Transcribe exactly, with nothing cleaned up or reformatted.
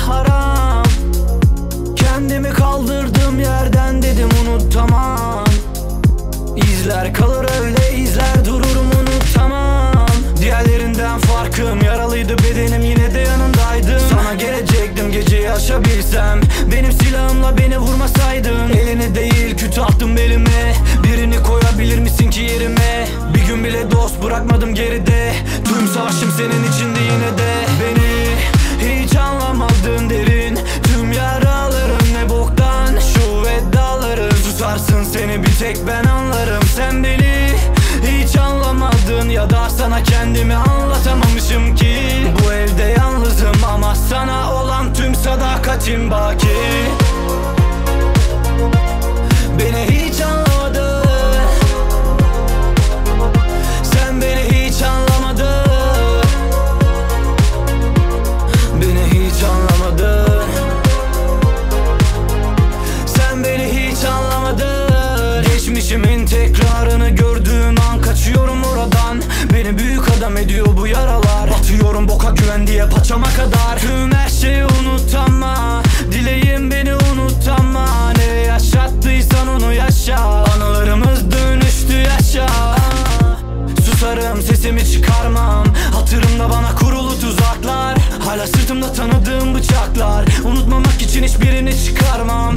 haram. Kendimi kaldırdım yerden, dedim unutamam. İzler kalır öyle, izler dururum, unutamam. Diğerlerinden farkım, yaralıydı bedenim, yine de yanındaydım. Sana gelecektim geceyi aşabilsem, benim silahımla beni vurmasaydın. Elini değil küt attım belime, birini koyabilir misin ki yerime? Bir gün bile dost bırakmadım geride, tüm savaşım senin içinde yine de. Beni hiç anlamadın derin, tüm yaralarım ne boktan, şu vedaların. Susarsın, seni bir tek ben anlarım. Sen beni hiç anlamadın, ya da sana kendimi anlatamamışım ki. Bu evde yalnızım ama sana olan tüm sadakatim baki. Beni hiç anlamadın, sen beni hiç anlamadın. Beni hiç anlamadın, sen beni hiç anlamadın. Geçmişimin tekrarını gördüğüm an kaçıyorum oradan. Beni büyük adam ediyor bu yaralar, batıyorum boka güven diye paçama kadar. Tüm her şeyi unut ama dileğim beni unutama. Ne yaşattıysan onu yaşa, anılarımız dönüştü yaşa. Susarım, sesimi çıkarmam, hatırımda bana kurulu tuzaklar. Hala sırtımda tanıdığım bıçaklar, unutmamak için hiçbirini çıkarmam.